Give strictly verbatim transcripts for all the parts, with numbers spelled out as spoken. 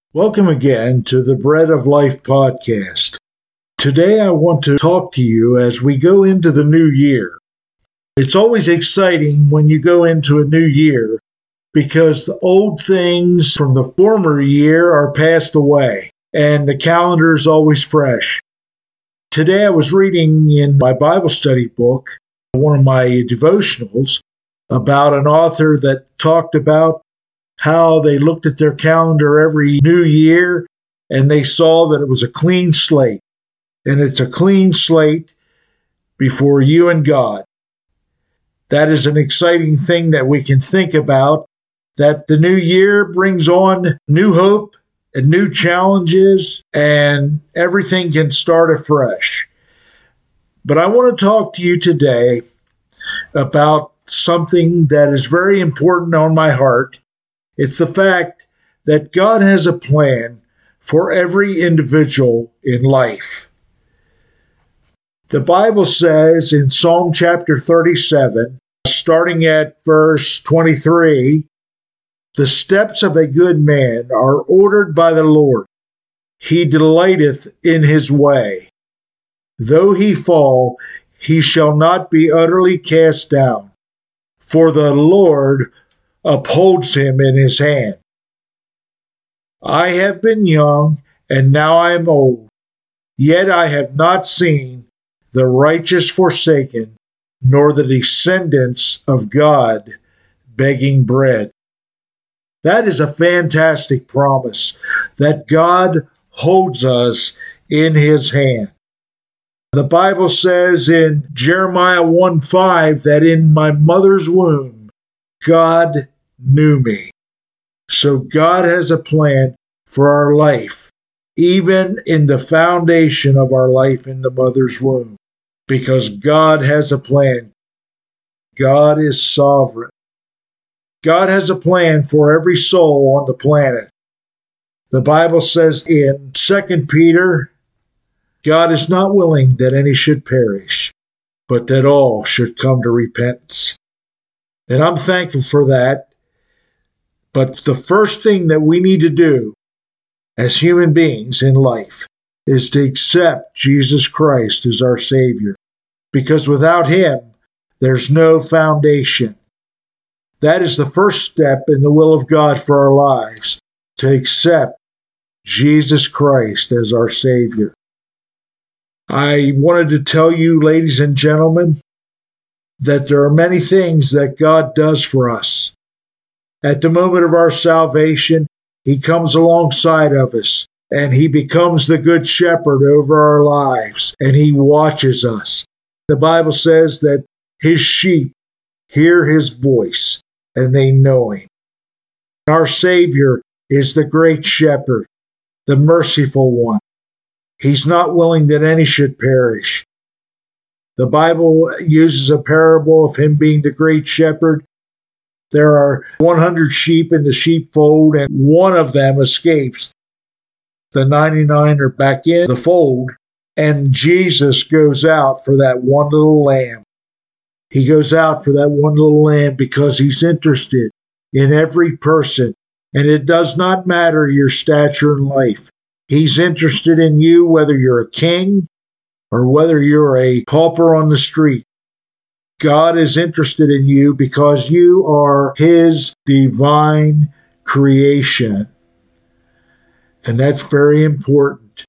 Welcome again to the Bread of Life podcast. Today I want to talk to you as we go into the new year. It's always exciting when you go into a new year because the old things from the former year are passed away and the calendar is always fresh. Today I was reading in my Bible study book, one of my devotionals, about an author that talked about how they looked at their calendar every new year and they saw that it was a clean slate. And it's a clean slate before you and God. That is an exciting thing that we can think about, that the new year brings on new hope and new challenges, and everything can start afresh. But I want to talk to you today about something that is very important on my heart. It's the fact that God has a plan for every individual in life. The Bible says in Psalm chapter thirty-seven, starting at verse twenty-three, "The steps of a good man are ordered by the Lord. He delighteth in his way. Though he fall, he shall not be utterly cast down, for the Lord upholds him in his hand. I have been young, and now I am old, yet I have not seen the righteous forsaken, nor the descendants of God begging bread." That is a fantastic promise, that God holds us in his hand. The Bible says in Jeremiah one five that in my mother's womb, God knew me. So God has a plan for our life, even in the foundation of our life in the mother's womb, because God has a plan. God is sovereign. God has a plan for every soul on the planet. The Bible says in Second Peter, God is not willing that any should perish, but that all should come to repentance. And I'm thankful for that. But the first thing that we need to do as human beings in life is to accept Jesus Christ as our Savior. Because without him, there's no foundation. That is the first step in the will of God for our lives, to accept Jesus Christ as our Savior. I wanted to tell you, ladies and gentlemen, that there are many things that God does for us. At the moment of our salvation, he comes alongside of us, and he becomes the good shepherd over our lives, and he watches us. The Bible says that his sheep hear his voice, and they know him. Our Savior is the great shepherd, the merciful one. He's not willing that any should perish. The Bible uses a parable of him being the great shepherd. There are one hundred sheep in the sheepfold, and one of them escapes. The ninety-nine are back in the fold, and Jesus goes out for that one little lamb. He goes out for that one little lamb because he's interested in every person, and it does not matter your stature in life. He's interested in you, whether you're a king or whether you're a pauper on the street. God is interested in you because you are his divine creation. And that's very important.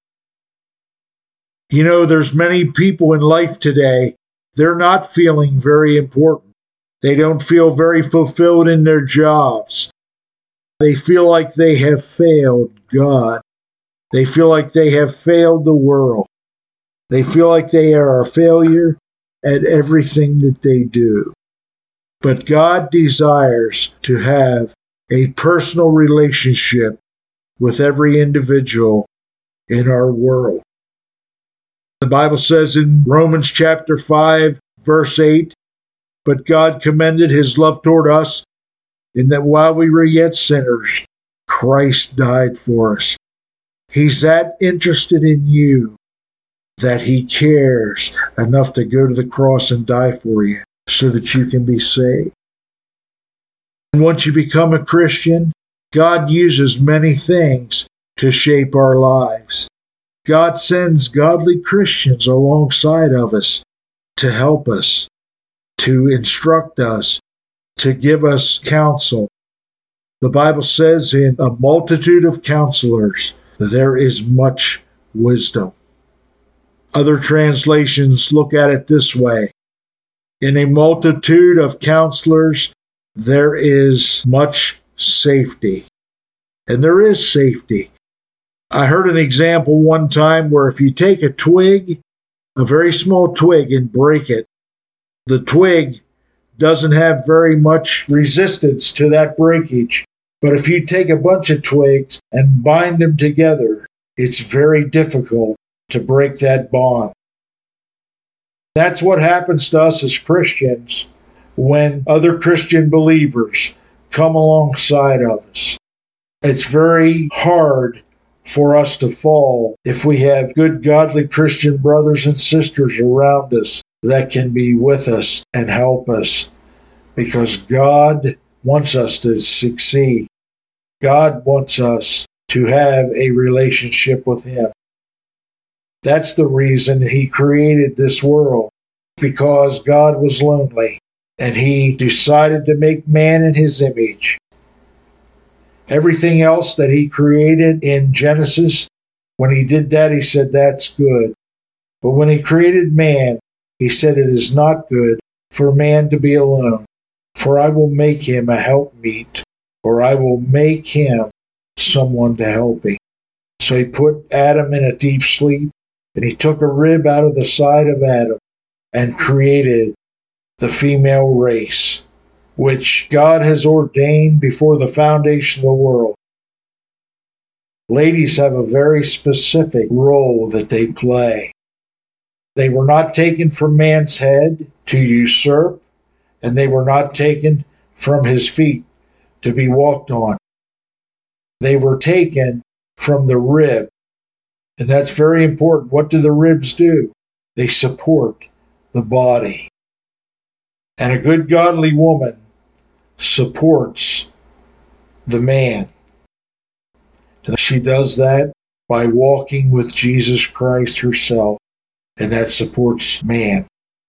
You know, there's many people in life today, they're not feeling very important. They don't feel very fulfilled in their jobs. They feel like they have failed God. They feel like they have failed the world. They feel like they are a failure at everything that they do. But God desires to have a personal relationship with every individual in our world. The Bible says in Romans chapter five, verse eight, "But God commended his love toward us, in that while we were yet sinners, Christ died for us." He's that interested in you that he cares enough to go to the cross and die for you so that you can be saved. And once you become a Christian, God uses many things to shape our lives. God sends godly Christians alongside of us to help us, to instruct us, to give us counsel. The Bible says, in a multitude of counselors, there is much wisdom. Other translations look at it this way: in a multitude of counselors, there is much safety. And there is safety. I heard an example one time where if you take a twig, a very small twig, and break it, the twig doesn't have very much resistance to that breakage. But if you take a bunch of twigs and bind them together, it's very difficult to break that bond. That's what happens to us as Christians when other Christian believers come alongside of us. It's very hard for us to fall if we have good, godly Christian brothers and sisters around us that can be with us and help us, because God wants us to succeed. God wants us to have a relationship with Him. That's the reason He created this world, because God was lonely and He decided to make man in His image. Everything else that He created in Genesis, when He did that, He said, that's good. But when He created man, He said, it is not good for man to be alone, for I will make him a helpmeet, or I will make him someone to help him. So He put Adam in a deep sleep, and He took a rib out of the side of Adam and created the female race, which God has ordained before the foundation of the world. Ladies have a very specific role that they play. They were not taken from man's head to usurp, and they were not taken from his feet to be walked on. They were taken from the rib, and that's very important. What do the ribs do? They support the body. And a good godly woman supports the man. And she does that by walking with Jesus Christ herself, and that supports man.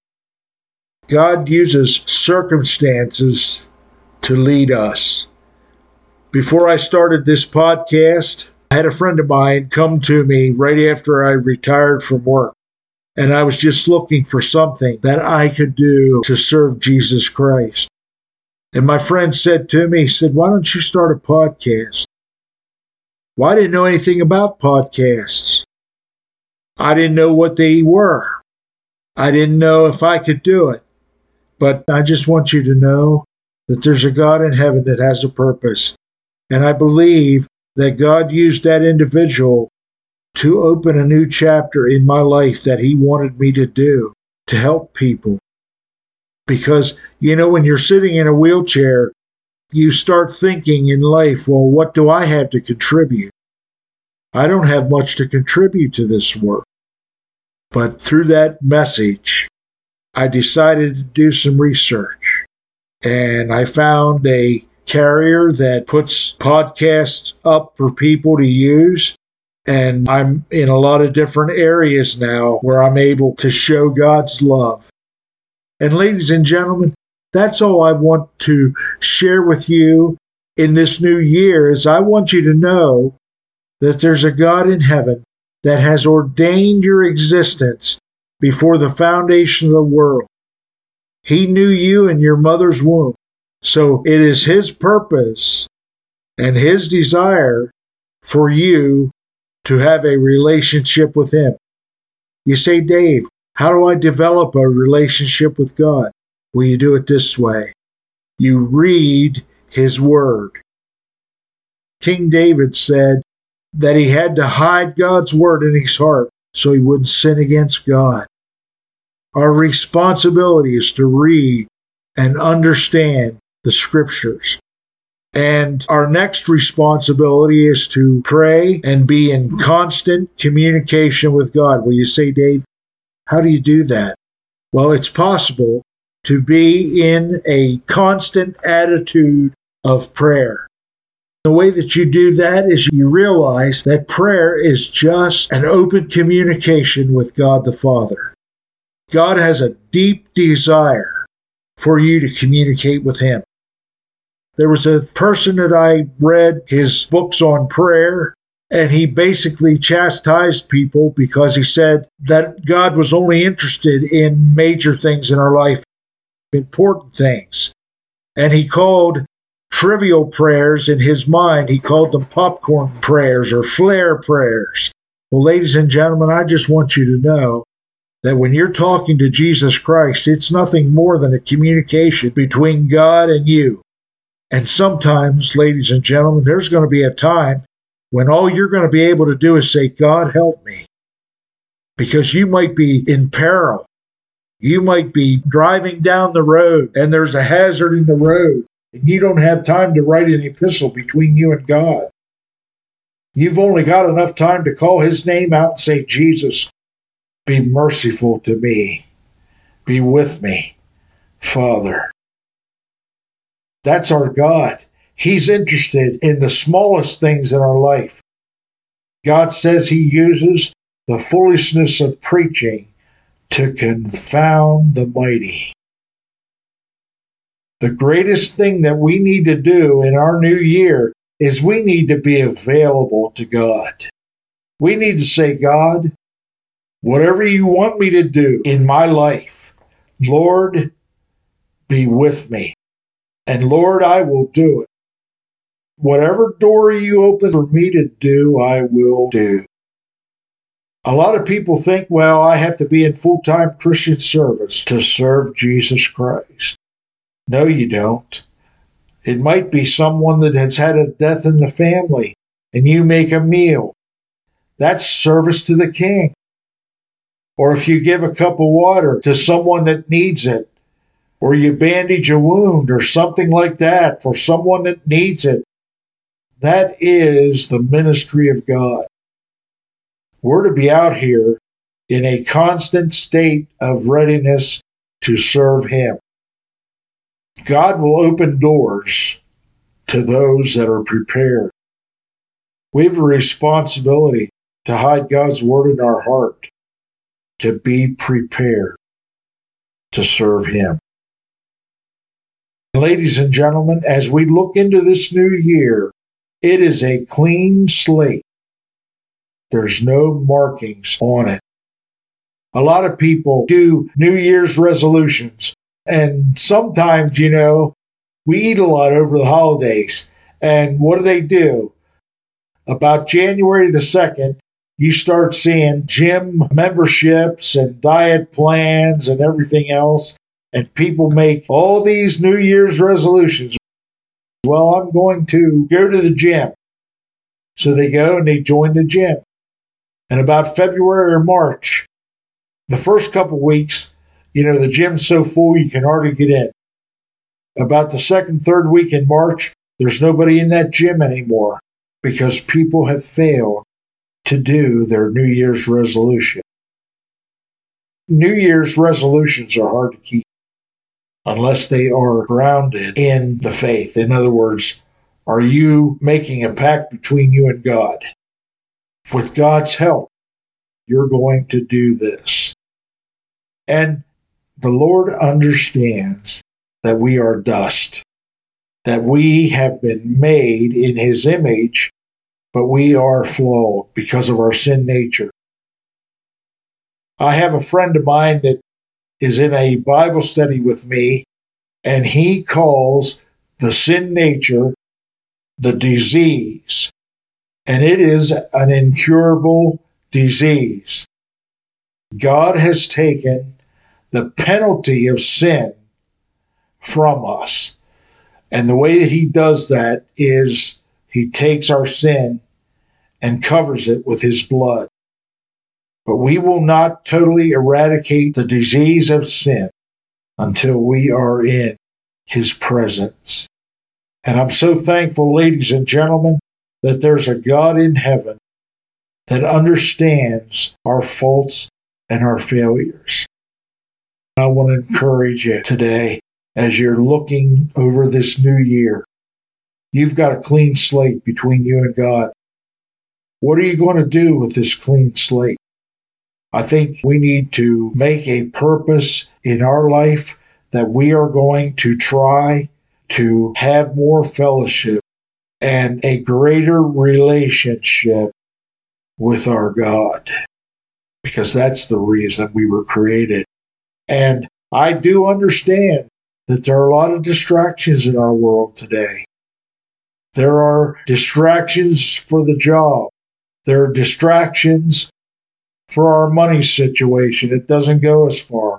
God uses circumstances to lead us. Before I started this podcast, I had a friend of mine come to me right after I retired from work, and I was just looking for something that I could do to serve Jesus Christ. And my friend said to me, he said, why don't you start a podcast? Well, I didn't know anything about podcasts. I didn't know what they were. I didn't know if I could do it. But I just want you to know that there's a God in heaven that has a purpose. And I believe that God used that individual to open a new chapter in my life that He wanted me to do, to help people. Because, you know, when you're sitting in a wheelchair, you start thinking in life, well, what do I have to contribute? I don't have much to contribute to this work. But through that message, I decided to do some research. And I found a carrier that puts podcasts up for people to use. And I'm in a lot of different areas now where I'm able to show God's love. And ladies and gentlemen, that's all I want to share with you in this new year, is I want you to know that there's a God in heaven that has ordained your existence before the foundation of the world. He knew you in your mother's womb. So it is His purpose and His desire for you to have a relationship with Him. You say, Dave, how do I develop a relationship with God? Well, you do it this way. You read His Word. King David said that he had to hide God's Word in his heart so he wouldn't sin against God. Our responsibility is to read and understand the Scriptures. And our next responsibility is to pray and be in constant communication with God. Well, you say, Dave, how do you do that? Well, it's possible to be in a constant attitude of prayer. The way that you do that is you realize that prayer is just an open communication with God the Father. God has a deep desire for you to communicate with Him. There was a person that I read his books on prayer, and he basically chastised people because he said that God was only interested in major things in our life, important things. And he called trivial prayers in his mind, he called them popcorn prayers or flare prayers. Well, ladies and gentlemen, I just want you to know that when you're talking to Jesus Christ, it's nothing more than a communication between God and you. And sometimes, ladies and gentlemen, there's going to be a time when all you're going to be able to do is say, God, help me. Because you might be in peril. You might be driving down the road and there's a hazard in the road. And you don't have time to write an epistle between you and God. You've only got enough time to call His name out and say, Jesus, be merciful to me. Be with me, Father. That's our God. He's interested in the smallest things in our life. God says He uses the foolishness of preaching to confound the mighty. The greatest thing that we need to do in our new year is we need to be available to God. We need to say, God, whatever you want me to do in my life, Lord, be with me. And Lord, I will do it. Whatever door you open for me to do, I will do. A lot of people think, well, I have to be in full-time Christian service to serve Jesus Christ. No, you don't. It might be someone that has had a death in the family, and you make a meal. That's service to the King. Or if you give a cup of water to someone that needs it, or you bandage a wound or something like that for someone that needs it, that is the ministry of God. We're to be out here in a constant state of readiness to serve Him. God will open doors to those that are prepared. We have a responsibility to hide God's word in our heart, to be prepared to serve Him. Ladies and gentlemen, as we look into this new year, it is a clean slate. There's no markings on it. A lot of people do New Year's resolutions, and sometimes, you know, we eat a lot over the holidays. And what do they do? About January the second, you start seeing gym memberships and diet plans and everything else. And people make all these New Year's resolutions. Well, I'm going to go to the gym. So they go and they join the gym. And about February or March, the first couple weeks, you know, the gym's so full you can hardly get in. About the second, third week in March, there's nobody in that gym anymore because people have failed to do their New Year's resolution. New Year's resolutions are hard to keep unless they are grounded in the faith. In other words, are you making a pact between you and God? With God's help, you're going to do this. And the Lord understands that we are dust, that we have been made in His image, but we are flawed because of our sin nature. I have a friend of mine that is in a Bible study with me, and he calls the sin nature the disease, and it is an incurable disease. God has taken the penalty of sin from us, and the way that He does that is He takes our sin and covers it with His blood. But we will not totally eradicate the disease of sin until we are in His presence. And I'm so thankful, ladies and gentlemen, that there's a God in heaven that understands our faults and our failures. I want to encourage you today as you're looking over this new year. You've got a clean slate between you and God. What are you going to do with this clean slate? I think we need to make a purpose in our life that we are going to try to have more fellowship and a greater relationship with our God, because that's the reason we were created. And I do understand that there are a lot of distractions in our world today. There are distractions for the job. There are distractions for our money situation. It doesn't go as far.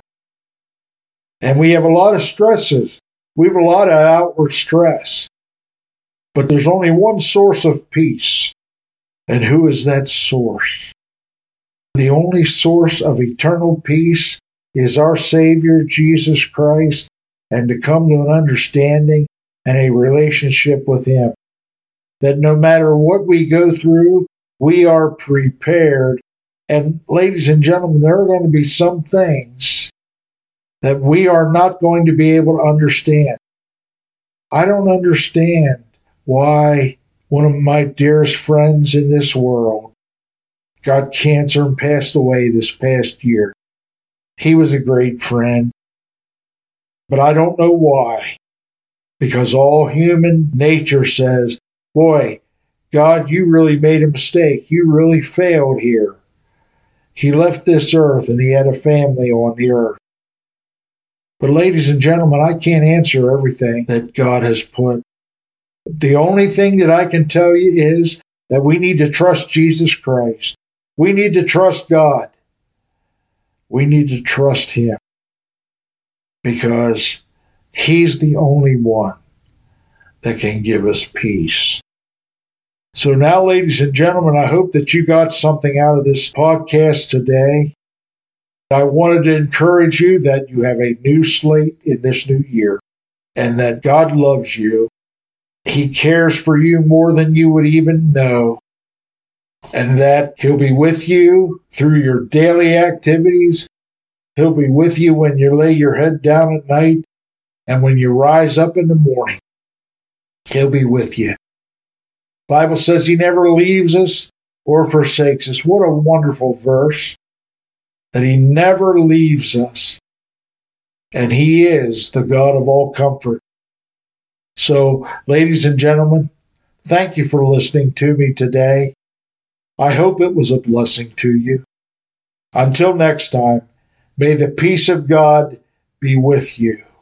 And we have a lot of stresses. We have a lot of outward stress. But there's only one source of peace. And who is that source? The only source of eternal peace is our Savior, Jesus Christ, and to come to an understanding and a relationship with Him. That no matter what we go through, we are prepared. And ladies and gentlemen, there are going to be some things that we are not going to be able to understand. I don't understand why one of my dearest friends in this world got cancer and passed away this past year. He was a great friend, but I don't know why. Because all human nature says, boy, God, you really made a mistake. You really failed here. He left this earth and he had a family on the earth. But ladies and gentlemen, I can't answer everything that God has put. The only thing that I can tell you is that we need to trust Jesus Christ. We need to trust God. We need to trust Him because He's the only one that can give us peace. So now, ladies and gentlemen, I hope that you got something out of this podcast today. I wanted to encourage you that you have a new slate in this new year and that God loves you. He cares for you more than you would even know, and that He'll be with you through your daily activities. He'll be with you when you lay your head down at night and when you rise up in the morning. He'll be with you. The Bible says He never leaves us or forsakes us. What a wonderful verse, that He never leaves us. And He is the God of all comfort. So, ladies and gentlemen, thank you for listening to me today. I hope it was a blessing to you. Until next time, may the peace of God be with you.